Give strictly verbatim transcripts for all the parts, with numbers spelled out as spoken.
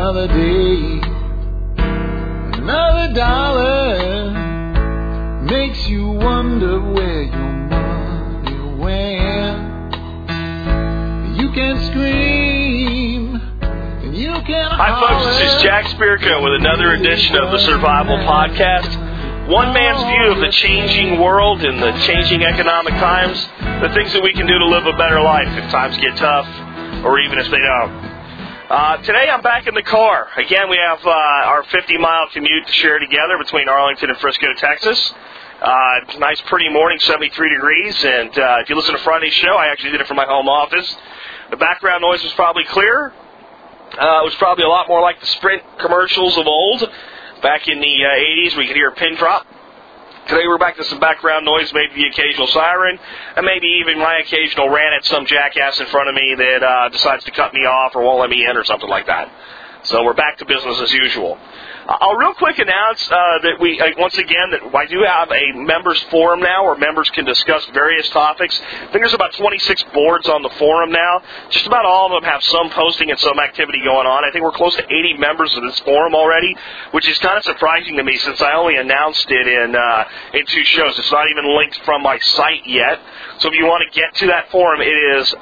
Another day, another dollar makes you wonder where your money went. You can scream and you can Hi holler. folks, this is Jack Spirko with another edition of the Survival Podcast. One man's view of the changing world and the changing economic times, the things that we can do to live a better life if times get tough, or even if they don't. Uh, today I'm back in the car. Again, we have uh, our fifty-mile commute to share together between Arlington and Frisco, Texas. Uh, nice, pretty morning, seventy-three degrees, and uh, if you listen to Friday's show, I actually did it from my home office. The background noise was probably clear. Uh, it was probably a lot more like the Sprint commercials of old, back in the uh, eighties, where you could hear a pin drop. Today we're back to some background noise, maybe the occasional siren, and maybe even my occasional rant at some jackass in front of me that uh, decides to cut me off or won't let me in or something like that. So we're back to business as usual. Uh, I'll real quick announce uh, that we, uh, once again, that I do have a members forum now where members can discuss various topics. I think there's about twenty-six boards on the forum now. Just about all of them have some posting and some activity going on. I think we're close to eighty members of this forum already, which is kind of surprising to me since I only announced it in, uh, in two shows. It's not even linked from my site yet. So if you want to get to that forum, it is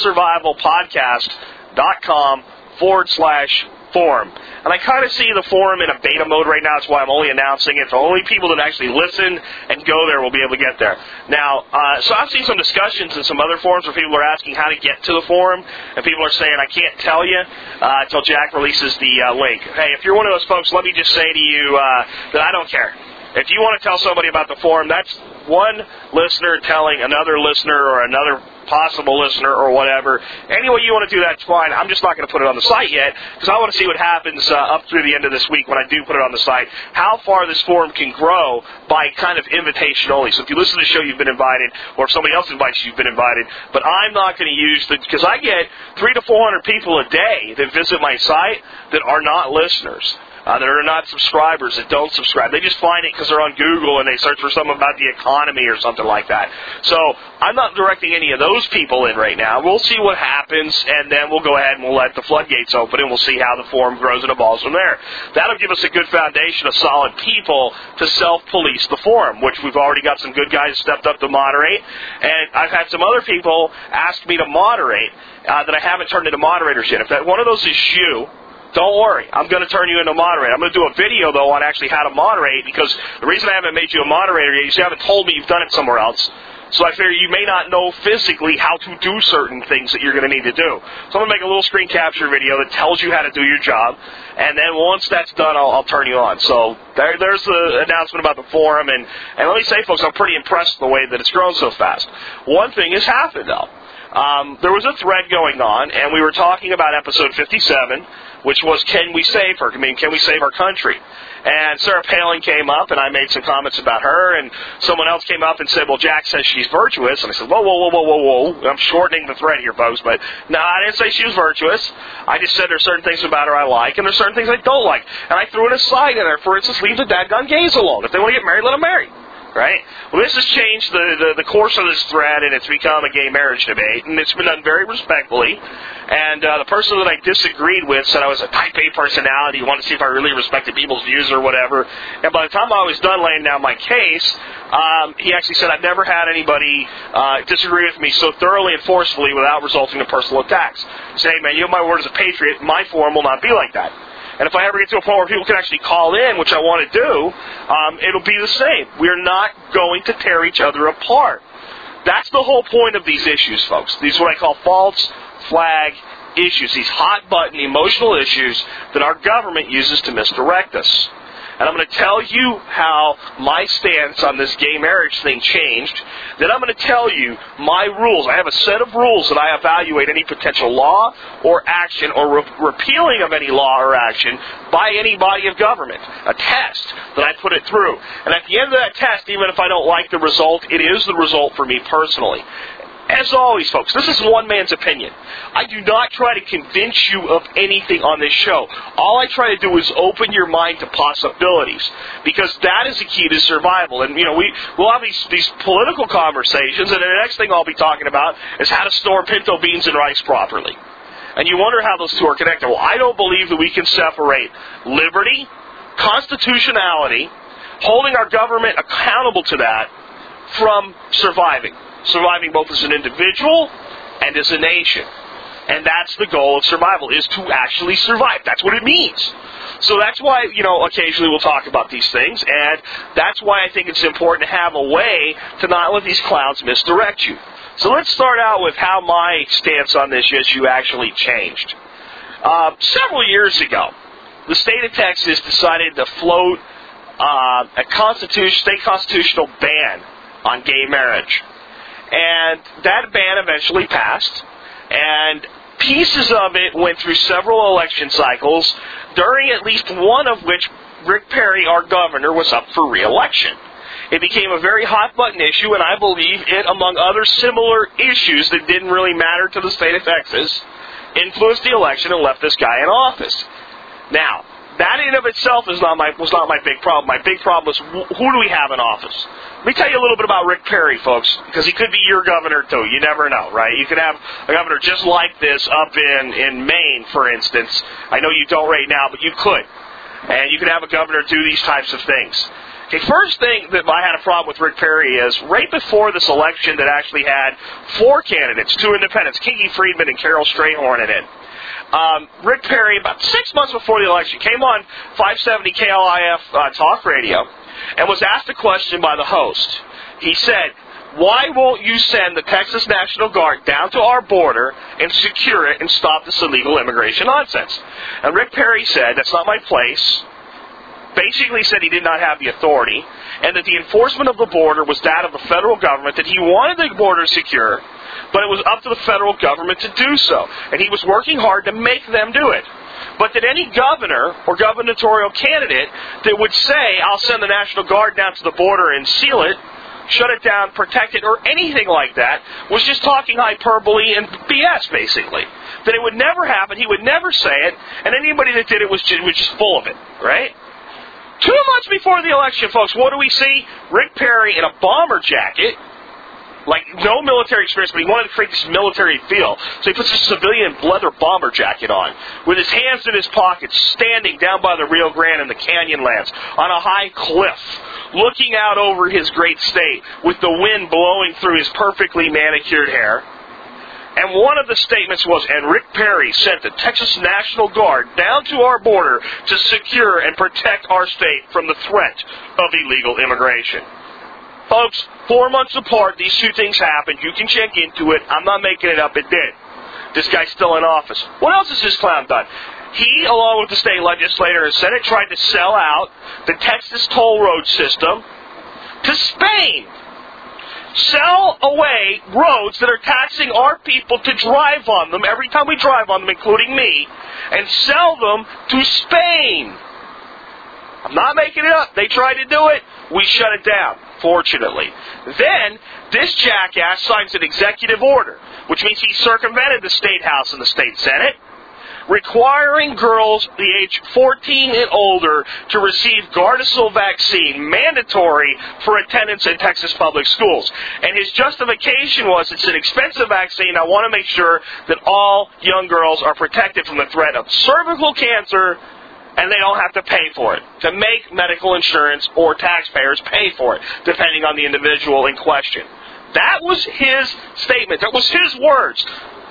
thesurvivalpodcast.com forward slash forum. And I kind of see the forum in a beta mode right now. That's why I'm only announcing it. So only people that actually listen and go there will be able to get there. Now, uh, so I've seen some discussions in some other forums where people are asking how to get to the forum, and people are saying, I can't tell you uh, until Jack releases the uh, link. Hey, if you're one of those folks, let me just say to you uh, that I don't care. If you want to tell somebody about the forum, that's one listener telling another listener or another possible listener or whatever. Any way you want to do that, it's fine. I'm just not going to put it on the site yet because I want to see what happens uh, up through the end of this week when I do put it on the site, how far this forum can grow by kind of invitation only. So if you listen to the show, you've been invited, or if somebody else invites you, you've been invited. But I'm not going to use the, because I get three to four hundred people a day that visit my site that are not listeners. Uh, that are not subscribers, that don't subscribe. They just find it because they're on Google and they search for something about the economy or something like that. So I'm not directing any of those people in right now. We'll see what happens, and then we'll go ahead and we'll let the floodgates open, and we'll see how the forum grows and evolves from there. That'll give us a good foundation of solid people to self-police the forum, which we've already got some good guys stepped up to moderate. And I've had some other people ask me to moderate uh, that I haven't turned into moderators yet. If that one of those is you, don't worry, I'm going to turn you into a moderator. I'm going to do a video, though, on actually how to moderate, because the reason I haven't made you a moderator yet is you haven't told me you've done it somewhere else. So I figure you may not know physically how to do certain things that you're going to need to do. So I'm going to make a little screen capture video that tells you how to do your job, and then once that's done, I'll, I'll turn you on. So there, there's the announcement about the forum, and, and let me say, folks, I'm pretty impressed with the way that it's grown so fast. One thing has happened, though. Um, there was a thread going on, and we were talking about episode fifty-seven, which was, can we save her? I mean, can we save our country? And Sarah Palin came up, and I made some comments about her, and someone else came up and said, well, Jack says she's virtuous. And I said, whoa, whoa, whoa, whoa, whoa, whoa. I'm shortening the thread here, folks, but no, I didn't say she was virtuous. I just said there's certain things about her I like, and there's certain things I don't like. And I threw in a slide in there, for instance, leave the dadgone gays alone. If they want to get married, let them marry. Right? Well, this has changed the, the, the course of this thread, and it's become a gay marriage debate, and it's been done very respectfully. And uh, the person that I disagreed with said I was a type A personality, wanted to see if I really respected people's views or whatever. And by the time I was done laying down my case, um, he actually said I've never had anybody uh, disagree with me so thoroughly and forcefully without resulting in personal attacks. Say, hey, man, you have my word as a patriot. My forum will not be like that. And if I ever get to a point where people can actually call in, which I want to do, um, it'll be the same. We're not going to tear each other apart. That's the whole point of these issues, folks. These are what I call false flag issues, these hot-button emotional issues that our government uses to misdirect us. And I'm going to tell you how my stance on this gay marriage thing changed. Then I'm going to tell you my rules. I have a set of rules that I evaluate any potential law or action or re- repealing of any law or action by any body of government. A test that I put it through. And at the end of that test, even if I don't like the result, it is the result for me personally. As always, folks, this is one man's opinion. I do not try to convince you of anything on this show. All I try to do is open your mind to possibilities, because that is the key to survival. And, you know, we, we'll have these, these political conversations, and the next thing I'll be talking about is how to store pinto beans and rice properly. And you wonder how those two are connected. Well, I don't believe that we can separate liberty, constitutionality, holding our government accountable to that, from surviving. Surviving both as an individual and as a nation. And that's the goal of survival, is to actually survive. That's what it means. So that's why, you know, occasionally we'll talk about these things, and that's why I think it's important to have a way to not let these clowns misdirect you. So let's start out with how my stance on this issue actually changed. Uh, several years ago, the state of Texas decided to float uh, a constitution, state constitutional ban on gay marriage. And that ban eventually passed, and pieces of it went through several election cycles, during at least one of which Rick Perry, our governor, was up for re-election. It became a very hot-button issue, and I believe it, among other similar issues that didn't really matter to the state of Texas, influenced the election and left this guy in office. Now, that in and of itself is not my, was not my big problem. My big problem was, who do we have in office? Let me tell you a little bit about Rick Perry, folks, because he could be your governor, too. You never know, right? You could have a governor just like this up in, in Maine, for instance. I know you don't right now, but you could. And you could have a governor do these types of things. Okay, first thing that I had a problem with Rick Perry is, right before this election that actually had four candidates, two independents, Kinky Friedman and Carol Strayhorn in it, Um, Rick Perry, about six months before the election, came on five seventy K L I F uh, talk radio and was asked a question by the host. He said, why won't you send the Texas National Guard down to our border and secure it and stop this illegal immigration nonsense? And Rick Perry said, that's not my place. Basically said he did not have the authority, and that the enforcement of the border was that of the federal government, that he wanted the border secure, but it was up to the federal government to do so. And he was working hard to make them do it. But that any governor or gubernatorial candidate that would say, I'll send the National Guard down to the border and seal it, shut it down, protect it, or anything like that, was just talking hyperbole and B S, basically. That it would never happen, he would never say it, and anybody that did it was just, was just full of it, right? Two months before the election, folks, what do we see? Rick Perry in a bomber jacket, like no military experience, but he wanted to create this military feel. So he puts a civilian leather bomber jacket on, with his hands in his pockets, standing down by the Rio Grande and the Canyonlands, on a high cliff, looking out over his great state, with the wind blowing through his perfectly manicured hair. And one of the statements was, and Rick Perry sent the Texas National Guard down to our border to secure and protect our state from the threat of illegal immigration. Folks, four months apart, these two things happened. You can check into it. I'm not making it up. It did. This guy's still in office. What else has this clown done? He, along with the state legislator and Senate, tried to sell out the Texas toll road system to Spain. Sell away roads that are taxing our people to drive on them every time we drive on them, including me, and sell them to Spain. I'm not making it up. They tried to do it. We shut it down, fortunately. Then, this jackass signs an executive order, which means he circumvented the State House and the State Senate, requiring girls the age fourteen and older to receive Gardasil vaccine, mandatory for attendance in Texas public schools. And his justification was, it's an expensive vaccine. I want to make sure that all young girls are protected from the threat of cervical cancer, and they don't have to pay for it, to make medical insurance or taxpayers pay for it, depending on the individual in question. That was his statement. That was his words.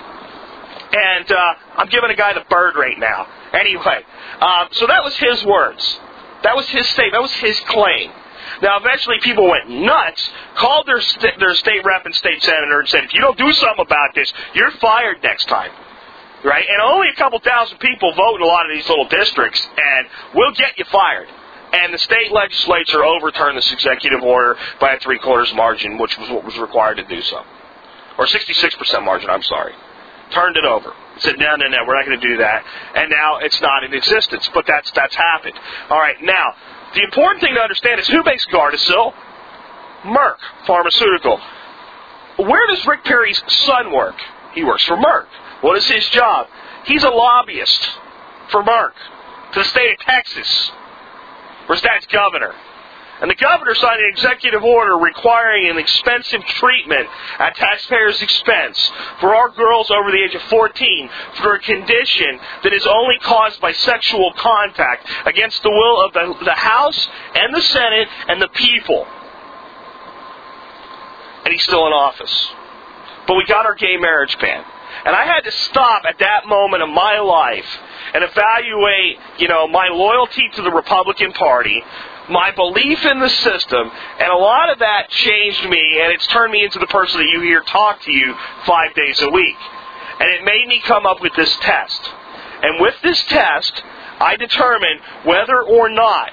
And uh, I'm giving a guy the bird right now. Anyway, um, so that was his words. That was his statement. That was his claim. Now, eventually people went nuts, called their, st- their state rep and state senator and said, if you don't do something about this, you're fired next time. Right? And only a couple thousand people vote in a lot of these little districts, and we'll get you fired. And the state legislature overturned this executive order by a three-quarters margin, which was what was required to do so. Or sixty-six percent margin, I'm sorry. Turned it over. Said, no, no, no, we're not going to do that. And now it's not in existence. But that's that's happened. All right, now, the important thing to understand is who makes Gardasil? Merck Pharmaceutical. Where does Rick Perry's son work? He works for Merck. What is his job? He's a lobbyist for Merck to the state of Texas, where his dad's governor. And the governor signed an executive order requiring an expensive treatment at taxpayers' expense for our girls over the age of fourteen for a condition that is only caused by sexual contact against the will of the, the House and the Senate and the people. And he's still in office. But we got our gay marriage ban. And I had to stop at that moment of my life and evaluate, you know, my loyalty to the Republican Party, my belief in the system, and a lot of that changed me, and it's turned me into the person that you hear talk to you five days a week. And it made me come up with this test. And with this test, I determined whether or not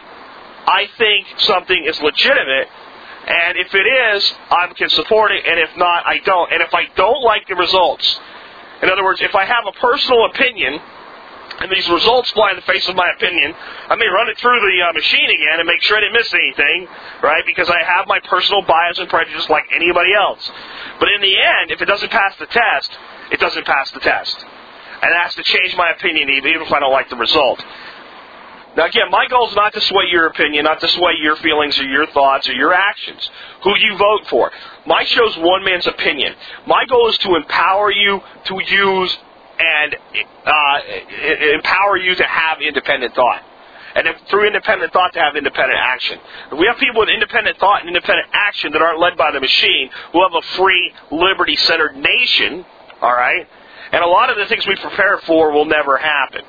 I think something is legitimate. And if it is, I can support it, and if not, I don't. And if I don't like the results, in other words, if I have a personal opinion, and these results fly in the face of my opinion, I may run it through the uh, machine again and make sure I didn't miss anything, right? Because I have my personal bias and prejudice like anybody else. But in the end, if it doesn't pass the test, it doesn't pass the test. And it has to change my opinion even if I don't like the result. Now again, my goal is not to sway your opinion, not to sway your feelings or your thoughts or your actions, who you vote for. My show's one man's opinion. My goal is to empower you to use and uh, empower you to have independent thought. And if, through independent thought, to have independent action. If we have people with independent thought and independent action that aren't led by the machine, we'll have a free, liberty-centered nation, all right? And a lot of the things we prepare for will never happen.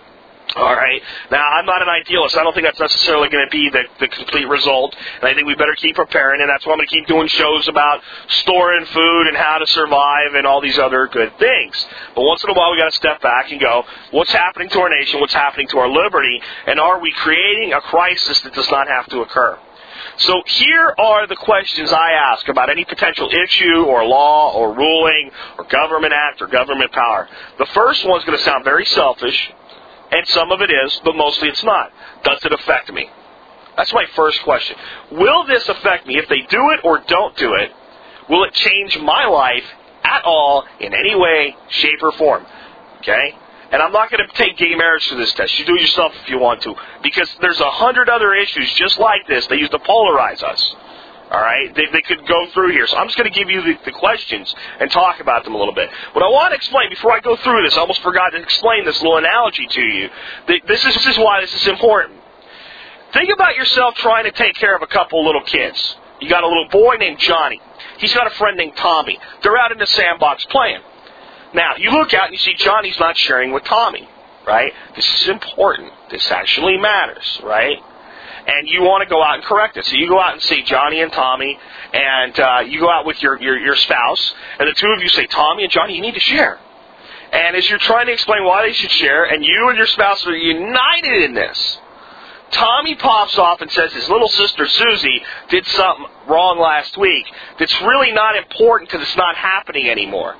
All right. Now, I'm not an idealist. I don't think that's necessarily going to be the, the complete result. And I think we better keep preparing. And that's why I'm going to keep doing shows about storing food and how to survive and all these other good things. But once in a while, we got to step back and go, what's happening to our nation? What's happening to our liberty? And are we creating a crisis that does not have to occur? So here are the questions I ask about any potential issue or law or ruling or government act or government power. The first one's going to sound very selfish. And some of it is, but mostly it's not. Does it affect me? That's my first question. Will this affect me? If they do it or don't do it, will it change my life at all in any way, shape, or form? Okay? And I'm not going to take gay marriage to this test. You do it yourself if you want to. Because there's a hundred other issues just like this they use to polarize us. All right? They, they could go through here. So I'm just going to give you the, the questions and talk about them a little bit. What I want to explain, before I go through this, I almost forgot to explain this little analogy to you. This is, this is why this is important. Think about yourself trying to take care of a couple of little kids. You got a little boy named Johnny. He's got a friend named Tommy. They're out in the sandbox playing. Now, you look out and you see Johnny's not sharing with Tommy, right? This is important. This actually matters, right? And you want to go out and correct it. So you go out and see Johnny and Tommy, and uh, you go out with your, your, your spouse, and the two of you say, Tommy and Johnny, you need to share. And as you're trying to explain why they should share, and you and your spouse are united in this, Tommy pops off and says his little sister Susie did something wrong last week that's really not important because it's not happening anymore.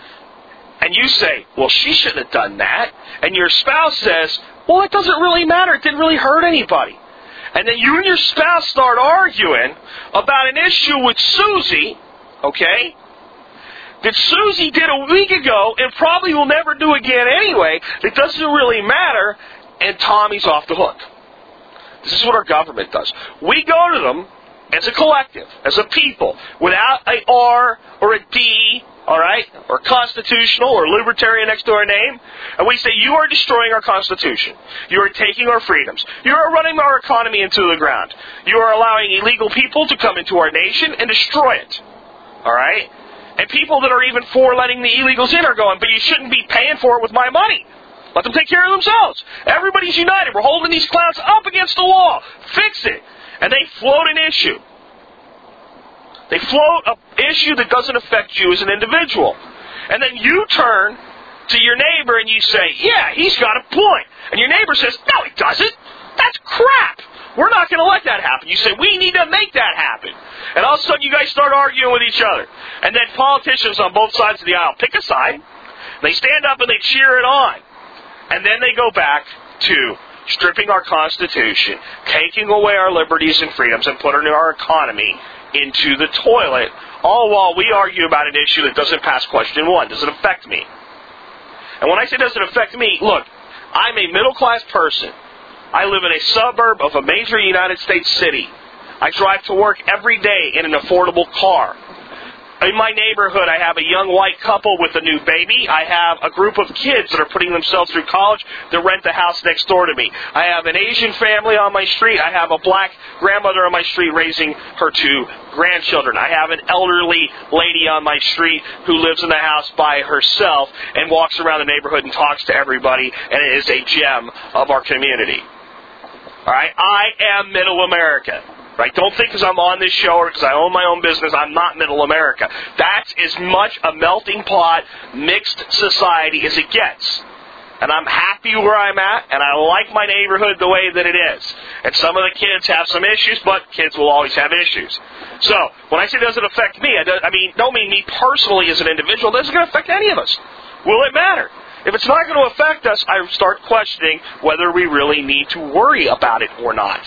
And you say, well, she shouldn't have done that. And your spouse says, well, it doesn't really matter. It didn't really hurt anybody. And then you and your spouse start arguing about an issue with Susie, okay, that Susie did a week ago and probably will never do again anyway. It doesn't really matter, and Tommy's off the hook. This is what our government does. We go to them as a collective, as a people, without a R or a D, all right, or constitutional or libertarian next to our name, and we say, you are destroying our Constitution. You are taking our freedoms. You are running our economy into the ground. You are allowing illegal people to come into our nation and destroy it, all right? And people that are even for letting the illegals in are going, but you shouldn't be paying for it with my money. Let them take care of themselves. Everybody's united. We're holding these clowns up against the wall. Fix it. And they float an issue. They float an issue that doesn't affect you as an individual. And then you turn to your neighbor and you say, yeah, he's got a point. And your neighbor says, no, he doesn't. That's crap. We're not going to let that happen. You say, we need to make that happen. And all of a sudden you guys start arguing with each other. And then politicians on both sides of the aisle pick a side. They stand up and they cheer it on. And then they go back to stripping our Constitution, taking away our liberties and freedoms, and putting our economy into the toilet, all while we argue about an issue that doesn't pass question one. Does it affect me? And when I say does it affect me, look, I'm a middle-class person. I live in a suburb of a major United States city. I drive to work every day in an affordable car. In my neighborhood, I have a young white couple with a new baby. I have a group of kids that are putting themselves through college that rent the house next door to me. I have an Asian family on my street. I have a black grandmother on my street raising her two grandchildren. I have an elderly lady on my street who lives in the house by herself and walks around the neighborhood and talks to everybody, and it is a gem of our community. All right? I am Middle America. Right? Don't think because I'm on this show or because I own my own business, I'm not Middle America. That's as much a melting pot, mixed society as it gets. And I'm happy where I'm at, and I like my neighborhood the way that it is. And some of the kids have some issues, but kids will always have issues. So, when I say it doesn't affect me, I, do, I mean, don't mean me personally as an individual. It doesn't going to affect any of us. Will it matter? If it's not going to affect us, I start questioning whether we really need to worry about it or not.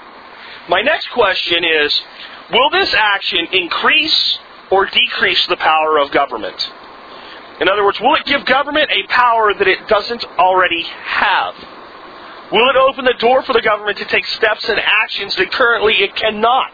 My next question is, will this action increase or decrease the power of government? In other words, will it give government a power that it doesn't already have? Will it open the door for the government to take steps and actions that currently it cannot?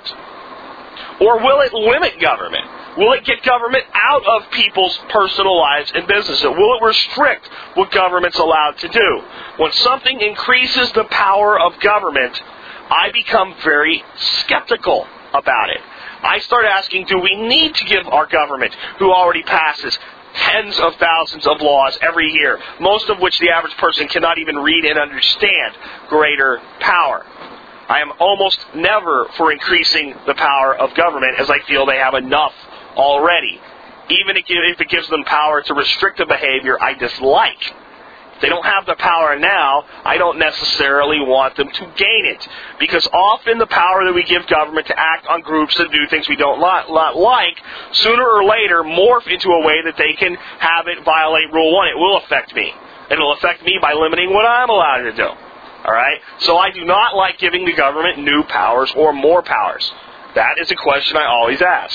Or will it limit government? Will it get government out of people's personal lives and businesses? Will it restrict what government's allowed to do? When something increases the power of government, I become very skeptical about it. I start asking, do we need to give our government, who already passes tens of thousands of laws every year, most of which the average person cannot even read and understand, greater power? I am almost never for increasing the power of government, as I feel they have enough already, even if it gives them power to restrict a behavior I dislike. They don't have the power now, I don't necessarily want them to gain it. Because often the power that we give government to act on groups that do things we don't li- li- like, sooner or later morph into a way that they can have it violate Rule one. It will affect me. It will affect me by limiting what I'm allowed to do. All right? So I do not like giving the government new powers or more powers. That is a question I always ask.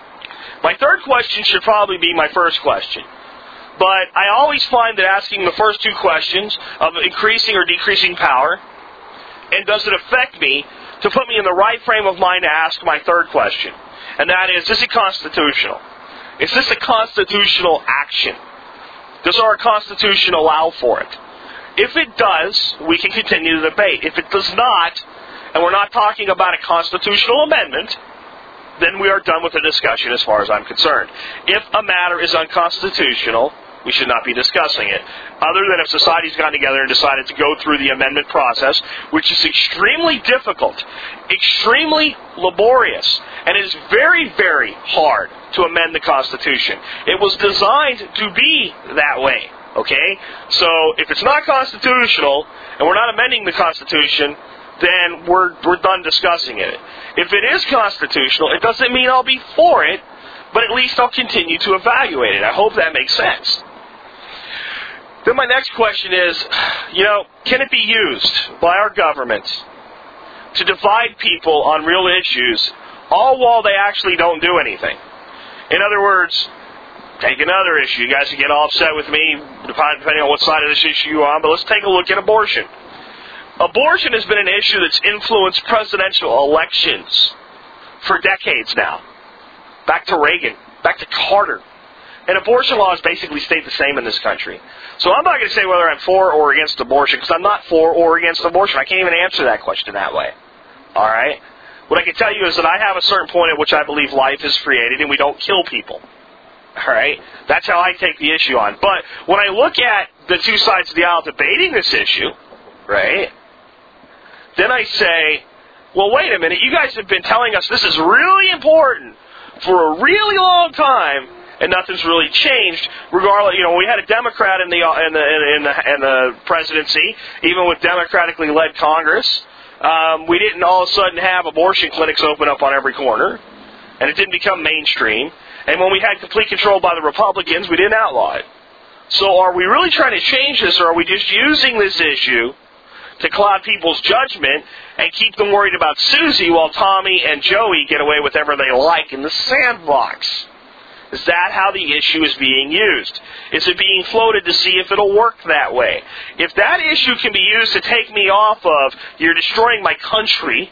My third question should probably be my first question. But I always find that asking the first two questions of increasing or decreasing power, and does it affect me, to put me in the right frame of mind to ask my third question. And that is, is it constitutional? Is this a constitutional action? Does our Constitution allow for it? If it does, we can continue the debate. If it does not, and we're not talking about a constitutional amendment, then we are done with the discussion as far as I'm concerned. If a matter is unconstitutional, we should not be discussing it. Other than if society's gotten together and decided to go through the amendment process, which is extremely difficult, extremely laborious, and it is very, very hard to amend the Constitution. It was designed to be that way, okay? So if it's not constitutional, and we're not amending the Constitution, then we're we're done discussing it. If it is constitutional, it doesn't mean I'll be for it, but at least I'll continue to evaluate it. I hope that makes sense. Then my next question is, you know, can it be used by our government to divide people on real issues, all while they actually don't do anything? In other words, take another issue. You guys can get all upset with me, depending on what side of this issue you're on, but let's take a look at abortion. Abortion has been an issue that's influenced presidential elections for decades now. Back to Reagan, back to Carter. And abortion laws basically stayed the same in this country. So I'm not going to say whether I'm for or against abortion, because I'm not for or against abortion. I can't even answer that question that way. All right? What I can tell you is that I have a certain point at which I believe life is created and we don't kill people. All right? That's how I take the issue on. But when I look at the two sides of the aisle debating this issue, right, then I say, well, wait a minute. You guys have been telling us this is really important for a really long time, and nothing's really changed. Regardless, you know, we had a Democrat in the in the in the, in the presidency, even with democratically led Congress. Um, we didn't all of a sudden have abortion clinics open up on every corner, and it didn't become mainstream. And when we had complete control by the Republicans, we didn't outlaw it. So, are we really trying to change this, or are we just using this issue to cloud people's judgment and keep them worried about Susie while Tommy and Joey get away with whatever they like in the sandbox? Is that how the issue is being used? Is it being floated to see if it'll work that way? If that issue can be used to take me off of, you're destroying my country,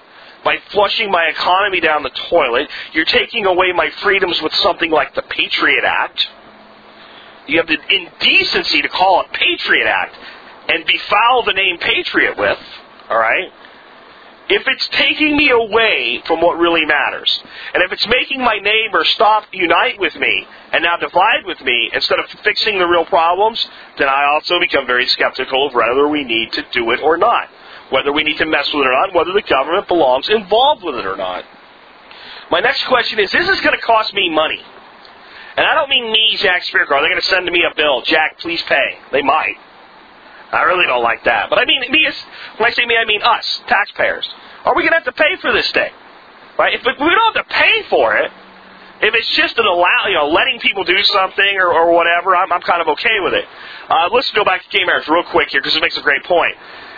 by flushing my economy down the toilet. You're taking away my freedoms with something like the Patriot Act. You have the indecency to call it Patriot Act and befoul the name Patriot with, all right? If it's taking me away from what really matters, and if it's making my neighbor stop, unite with me, and now divide with me instead of fixing the real problems, then I also become very skeptical of whether we need to do it or not, whether we need to mess with it or not, whether the government belongs involved with it or not. My next question is, is this going to cost me money? And I don't mean me, Jack Spirko. Are they going to send me a bill? Jack, please pay. They might. I really don't like that. But I mean, me is, when I say me, I mean us, taxpayers. Are we going to have to pay for this thing? Right? If we don't have to pay for it, if it's just an allow, you know, letting people do something or, or whatever, I'm, I'm kind of okay with it. Uh, let's go back to gay marriage real quick here because it makes a great point.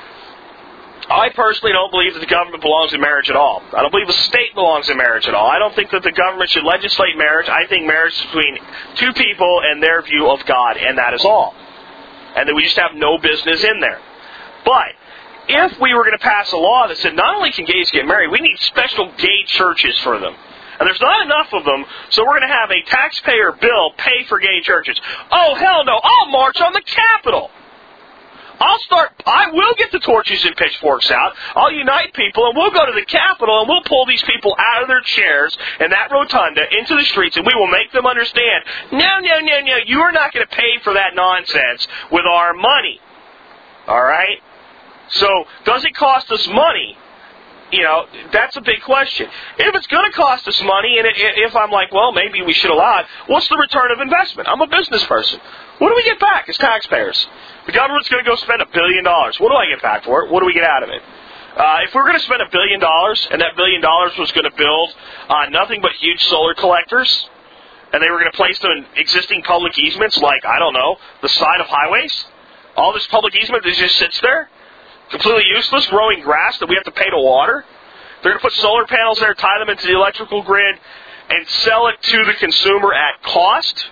I personally don't believe that the government belongs in marriage at all. I don't believe the state belongs in marriage at all. I don't think that the government should legislate marriage. I think marriage is between two people and their view of God, and that is all. And that we just have no business in there. But if we were going to pass a law that said not only can gays get married, we need special gay churches for them. And there's not enough of them, so we're going to have a taxpayer bill pay for gay churches. Oh, hell no, I'll march on the Capitol. I'll start, I will get the torches and pitchforks out. I'll unite people, and we'll go to the Capitol, and we'll pull these people out of their chairs in that rotunda into the streets, and we will make them understand, no, no, no, no, you are not going to pay for that nonsense with our money. All right? So, does it cost us money? You know, that's a big question. If it's going to cost us money, and if I'm like, well, maybe we should allow it, what's the return of investment? I'm a business person. What do we get back as taxpayers? The government's going to go spend a billion dollars. What do I get back for it? What do we get out of it? Uh, if we're going to spend a billion dollars, and that billion dollars was going to build uh, nothing but huge solar collectors, and they were going to place them in existing public easements like, I don't know, the side of highways, all this public easement that just sits there, completely useless, growing grass that we have to pay to water. They're going to put solar panels there, tie them into the electrical grid, and sell it to the consumer at cost.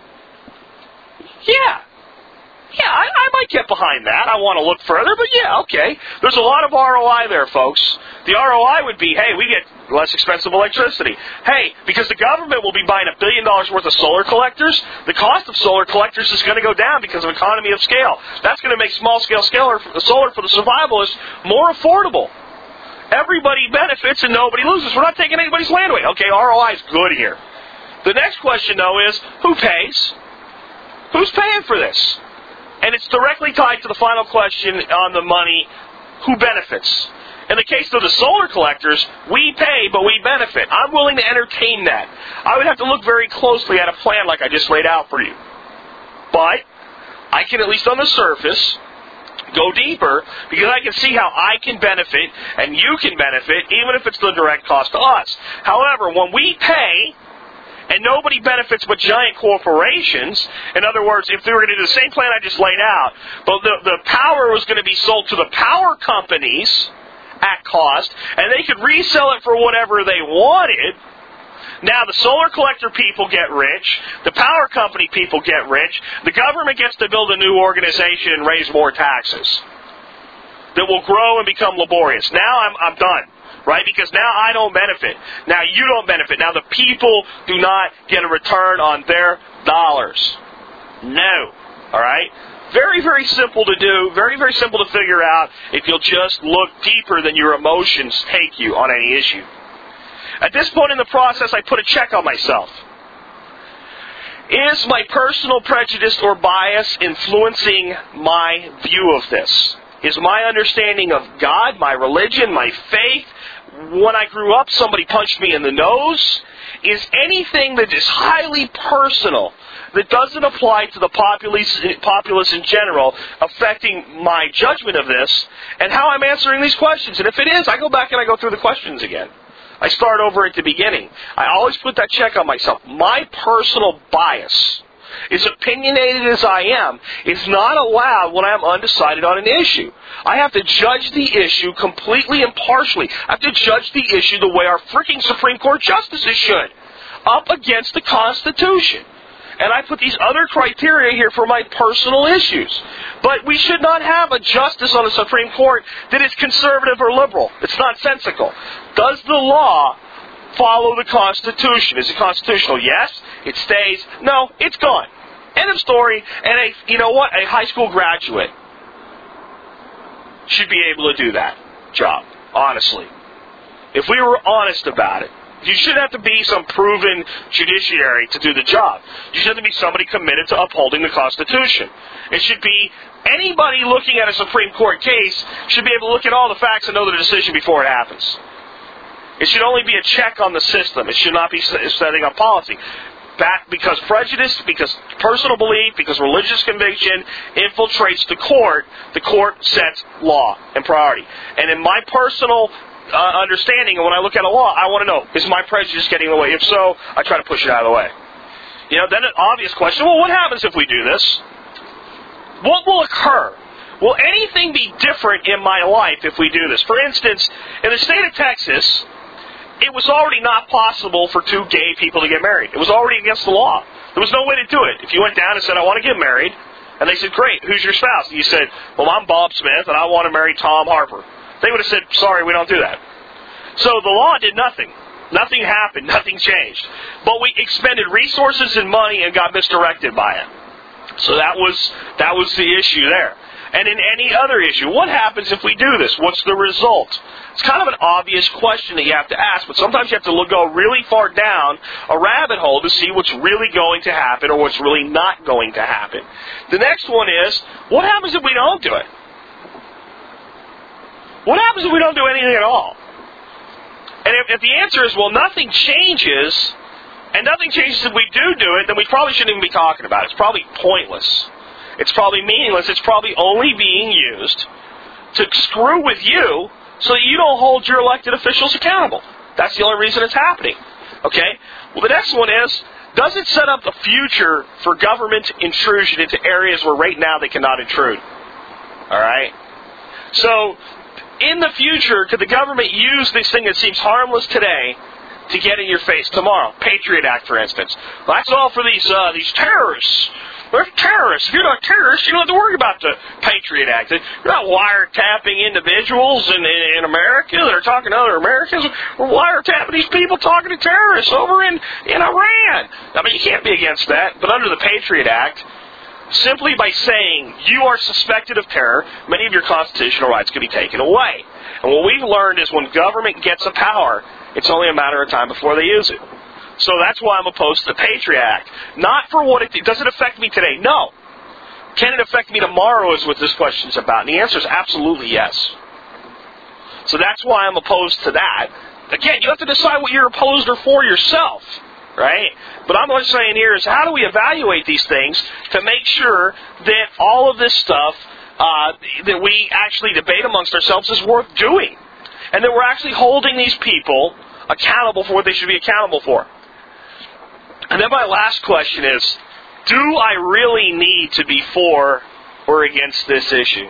Yeah. Yeah, I, I might get behind that. I want to look further, but yeah, okay. There's a lot of R O I there, folks. The R O I would be, hey, we get less expensive electricity. Hey, because the government will be buying a billion dollars worth of solar collectors, the cost of solar collectors is going to go down because of economy of scale. That's going to make small-scale solar for the survivalists more affordable. Everybody benefits and nobody loses. We're not taking anybody's land away. Okay, R O I is good here. The next question, though, is who pays? Who's paying for this? And it's directly tied to the final question on the money, who benefits? In the case of the solar collectors, we pay, but we benefit. I'm willing to entertain that. I would have to look very closely at a plan like I just laid out for you. But I can, at least on the surface, go deeper, because I can see how I can benefit and you can benefit, even if it's the direct cost to us. However, when we pay, and nobody benefits but giant corporations. In other words, if they were going to do the same plan I just laid out, but the, the power was going to be sold to the power companies at cost, and they could resell it for whatever they wanted. Now the solar collector people get rich, the power company people get rich, the government gets to build a new organization and raise more taxes that will grow and become laborious. Now I'm, I'm done. Right? Because now I don't benefit. Now you don't benefit. Now the people do not get a return on their dollars. No. All right? Very, very simple to do. Very, very simple to figure out if you'll just look deeper than your emotions take you on any issue. At this point in the process, I put a check on myself. Is my personal prejudice or bias influencing my view of this? Is my understanding of God, my religion, my faith, when I grew up, somebody punched me in the nose? Is anything that is highly personal, that doesn't apply to the populace, populace in general, affecting my judgment of this and how I'm answering these questions? And if it is, I go back and I go through the questions again. I start over at the beginning. I always put that check on myself. My personal bias, as opinionated as I am, is not allowed when I'm undecided on an issue. I have to judge the issue completely impartially. I have to judge the issue the way our freaking Supreme Court justices should, up against the Constitution. and I put these other criteria here for my personal issues. But we should not have a justice on the Supreme Court that is conservative or liberal. It's nonsensical. Does the law follow the Constitution? Is it constitutional? Yes. It stays. No, it's gone. End of story. And a, you know what? A high school graduate should be able to do that job, honestly. If we were honest about it. You shouldn't have to be some proven judiciary to do the job. You should have to be somebody committed to upholding the Constitution. It should be anybody looking at a Supreme Court case should be able to look at all the facts and know the decision before it happens. It should only be a check on the system. It should not be setting up policy. That because prejudice, because personal belief, because religious conviction infiltrates the court, the court sets law and priority. And in my personal Uh, understanding, and when I look at a law, I want to know, is my prejudice getting in the way? If so, I try to push it out of the way. You know, then an obvious question, well, what happens if we do this? What will occur? Will anything be different in my life if we do this? For instance, in the state of Texas, it was already not possible for two gay people to get married. It was already against the law. There was no way to do it. If you went down and said, I want to get married, and they said, great, who's your spouse? And you said, well, I'm Bob Smith, and I want to marry Tom Harper. They would have said, sorry, we don't do that. So the law did nothing. Nothing happened. Nothing changed. But we expended resources and money and got misdirected by it. So that was that was the issue there. And in any other issue, what happens if we do this? What's the result? It's kind of an obvious question that you have to ask, but sometimes you have to look, go really far down a rabbit hole to see what's really going to happen or what's really not going to happen. The next one is, what happens if we don't do it? What happens if we don't do anything at all? And if, if the answer is, well, nothing changes, and nothing changes if we do do it, then we probably shouldn't even be talking about it. It's probably pointless. It's probably meaningless. It's probably only being used to screw with you so that you don't hold your elected officials accountable. That's the only reason it's happening. Okay? Well, the next one is, does it set up the future for government intrusion into areas where right now they cannot intrude? All right? So, in the future, could the government use this thing that seems harmless today to get in your face tomorrow? Patriot Act, for instance. Well, that's all for these uh, these terrorists. They're terrorists. If you're not a terrorist, you don't have to worry about the Patriot Act. You're not wiretapping individuals in, in, in America that are talking to other Americans. We're wiretapping these people talking to terrorists over in, in Iran. I mean, you can't be against that. But under the Patriot Act, simply by saying you are suspected of terror, many of your constitutional rights can be taken away. And what we've learned is when government gets a power, it's only a matter of time before they use it. So that's why I'm opposed to the Patriot Act. Not for what it does it affect me today? No. Can it affect me tomorrow is what this question is about. And the answer is absolutely yes. So that's why I'm opposed to that. Again, you have to decide what you're opposed or for yourself. Right? But I'm what's saying here is how do we evaluate these things to make sure that all of this stuff uh, that we actually debate amongst ourselves is worth doing. And that we're actually holding these people accountable for what they should be accountable for. And then my last question is, do I really need to be for or against this issue?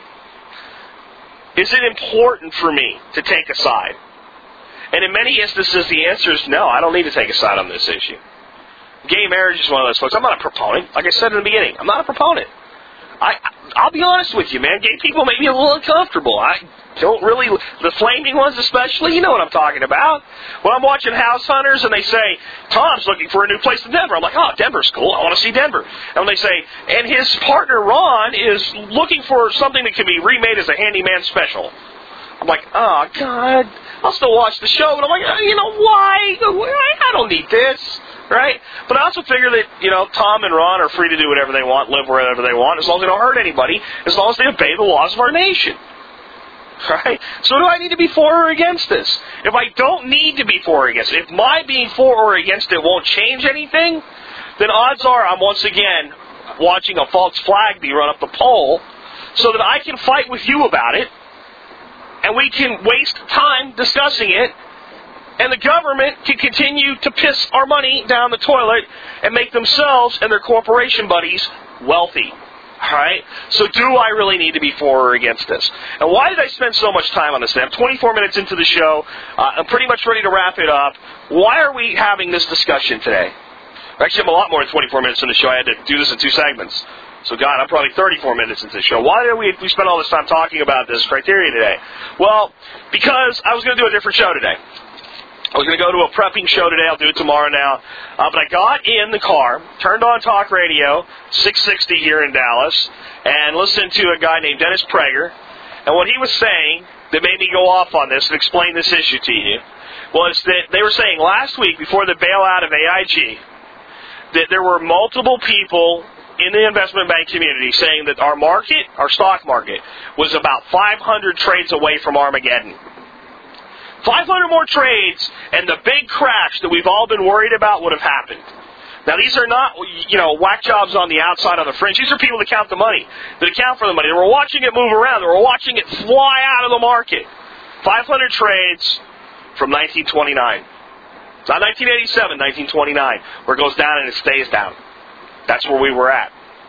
Is it important for me to take a side? And in many instances, the answer is no, I don't need to take a side on this issue. Gay marriage is one of those folks. I'm not a proponent. Like I said in the beginning, I'm not a proponent. I, I'll be honest with you, man. Gay people make me a little uncomfortable. I don't really, the flaming ones especially, you know what I'm talking about. When I'm watching House Hunters and they say, Tom's looking for a new place in Denver, I'm like, oh, Denver's cool. I want to see Denver. And when they say, and his partner Ron is looking for something that can be remade as a handyman special. I'm like, oh, God. I'll still watch the show, but I'm like, oh, you know, why? I don't need this, right? But I also figure that, you know, Tom and Ron are free to do whatever they want, live wherever they want, as long as they don't hurt anybody, as long as they obey the laws of our nation, right? So do I need to be for or against this? If I don't need to be for or against it, if my being for or against it won't change anything, then odds are I'm once again watching a false flag be run up the pole so that I can fight with you about it, and we can waste time discussing it, and the government can continue to piss our money down the toilet and make themselves and their corporation buddies wealthy. Alright? So do I really need to be for or against this? And why did I spend so much time on this? I'm twenty-four minutes into the show. Uh, I'm pretty much ready to wrap it up. Why are we having this discussion today? Actually, I'm a lot more than twenty-four minutes in the show. I had to do this in two segments. So, God, I'm probably thirty-four minutes into the show. Why did we, we spend all this time talking about this criteria today? Well, because I was going to do a different show today. I was going to go to a prepping show today. I'll do it tomorrow now. Uh, but I got in the car, turned on talk radio, six sixty here in Dallas, and listened to a guy named Dennis Prager. And what he was saying that made me go off on this and explain this issue to you was that they were saying last week before the bailout of A I G that there were multiple people in the investment bank community saying that our market, our stock market, was about five hundred trades away from Armageddon. five hundred more trades, and the big crash that we've all been worried about would have happened. Now, these are not, you know, whack jobs on the outside on the fringe. These are people that count the money, that account for the money. They were watching it move around. They were watching it fly out of the market. five hundred trades from nineteen twenty-nine. It's not nineteen eighty-seven, nineteen twenty-nine, where it goes down and it stays down. That's where we were at.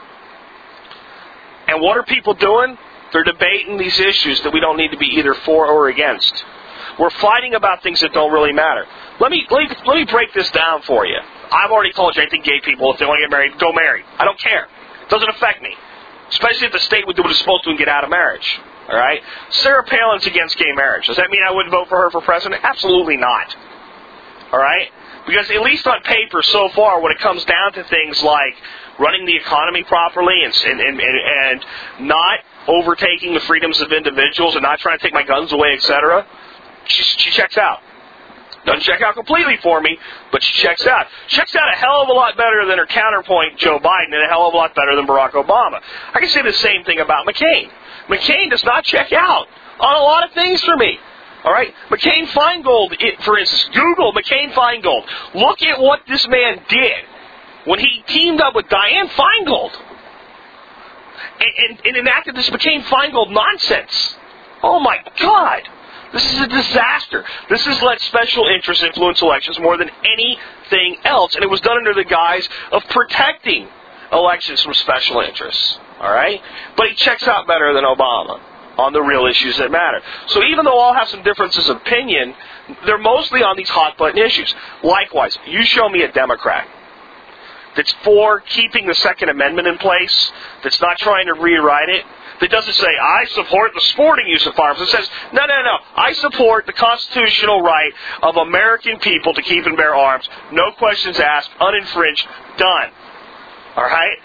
And what are people doing? They're debating these issues that we don't need to be either for or against. We're fighting about things that don't really matter. Let me, let me, let me break this down for you. I've already told you I think gay people, if they want to get married, go marry. I don't care. It doesn't affect me. Especially if the state would do what it's supposed to and get out of marriage. All right? Sarah Palin's against gay marriage. Does that mean I wouldn't vote for her for president? Absolutely not. All right? Because at least on paper so far, when it comes down to things like running the economy properly and, and, and, and not overtaking the freedoms of individuals and not trying to take my guns away, et cetera, she, she checks out. Doesn't check out completely for me, but she checks out. Checks out a hell of a lot better than her counterpoint, Joe Biden, and a hell of a lot better than Barack Obama. I can say the same thing about McCain. McCain does not check out on a lot of things for me. All right? McCain-Feingold, it, for instance, Google McCain-Feingold. Look at what this man did when he teamed up with Dianne Feingold and, and, and enacted this McCain-Feingold nonsense. Oh, my God. This is a disaster. This has let special interests influence elections more than anything else. And it was done under the guise of protecting elections from special interests. All right? But he checks out better than Obama on the real issues that matter. So even though all have some differences of opinion, they're mostly on these hot-button issues. Likewise, you show me a Democrat that's for keeping the Second Amendment in place, that's not trying to rewrite it, that doesn't say, I support the sporting use of firearms. It says, no, no, no, I support the constitutional right of American people to keep and bear arms. No questions asked, uninfringed, done. All right?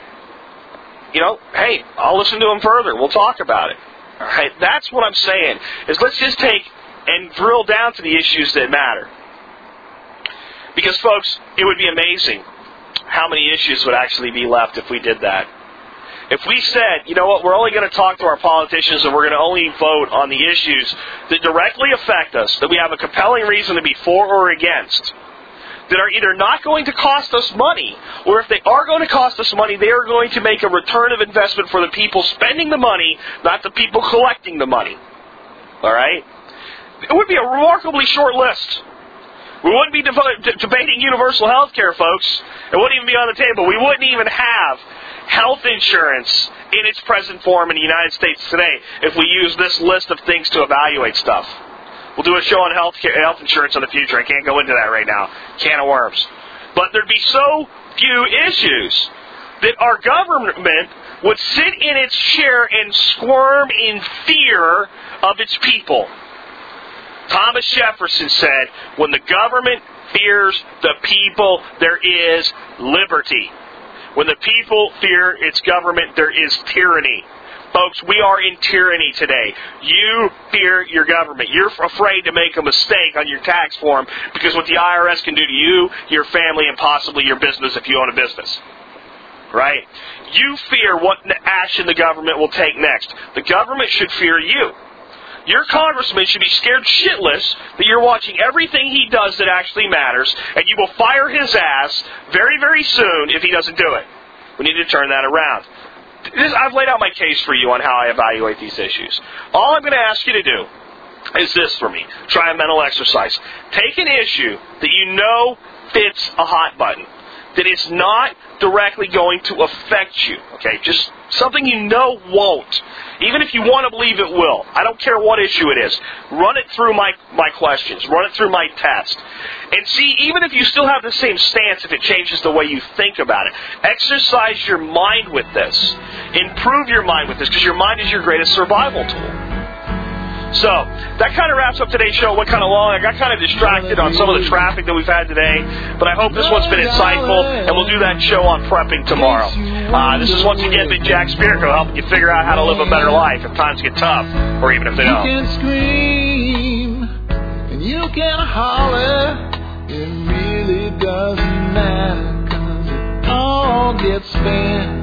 You know, hey, I'll listen to him further. We'll talk about it. All right? That's what I'm saying, is let's just take and drill down to the issues that matter. Because, folks, it would be amazing how many issues would actually be left if we did that. If we said, you know what, we're only going to talk to our politicians and we're going to only vote on the issues that directly affect us, that we have a compelling reason to be for or against, that are either not going to cost us money, or if they are going to cost us money, they are going to make a return of investment for the people spending the money, not the people collecting the money. All right? It would be a remarkably short list. We wouldn't be devo- d- debating universal health care, folks. It wouldn't even be on the table. We wouldn't even have health insurance in its present form in the United States today if we use this list of things to evaluate stuff. We'll do a show on health care, health insurance in the future. I can't go into that right now. Can of worms. But there'd be so few issues that our government would sit in its chair and squirm in fear of its people. Thomas Jefferson said, when the government fears the people, there is liberty. When the people fear its government, there is tyranny. Folks, we are in tyranny today. You fear your government. You're afraid to make a mistake on your tax form because what the I R S can do to you, your family, and possibly your business if you own a business. Right? You fear what action the government will take next. The government should fear you. Your congressman should be scared shitless that you're watching everything he does that actually matters, and you will fire his ass very, very soon if he doesn't do it. We need to turn that around. This, I've laid out my case for you on how I evaluate these issues. All I'm going to ask you to do is this for me. Try a mental exercise. Take an issue that you know fits a hot button. that is not directly going to affect you. Okay, just something you know won't. Even if you want to believe it will. I don't care what issue it is. Run it through my, my questions. Run it through my test. And see, even if you still have the same stance, if it changes the way you think about it. Exercise your mind with this. Improve your mind with this, because your mind is your greatest survival tool. So, that kind of wraps up today's show. Went kind of long. I got kind of distracted on some of the traffic that we've had today. But I hope this one's been insightful, and we'll do that show on prepping tomorrow. Uh, this is once again Big Jack Spirko, helping you figure out how to live a better life if times get tough, or even if they don't. You can scream, and you can holler. It really doesn't matter, 'cause it all gets spent.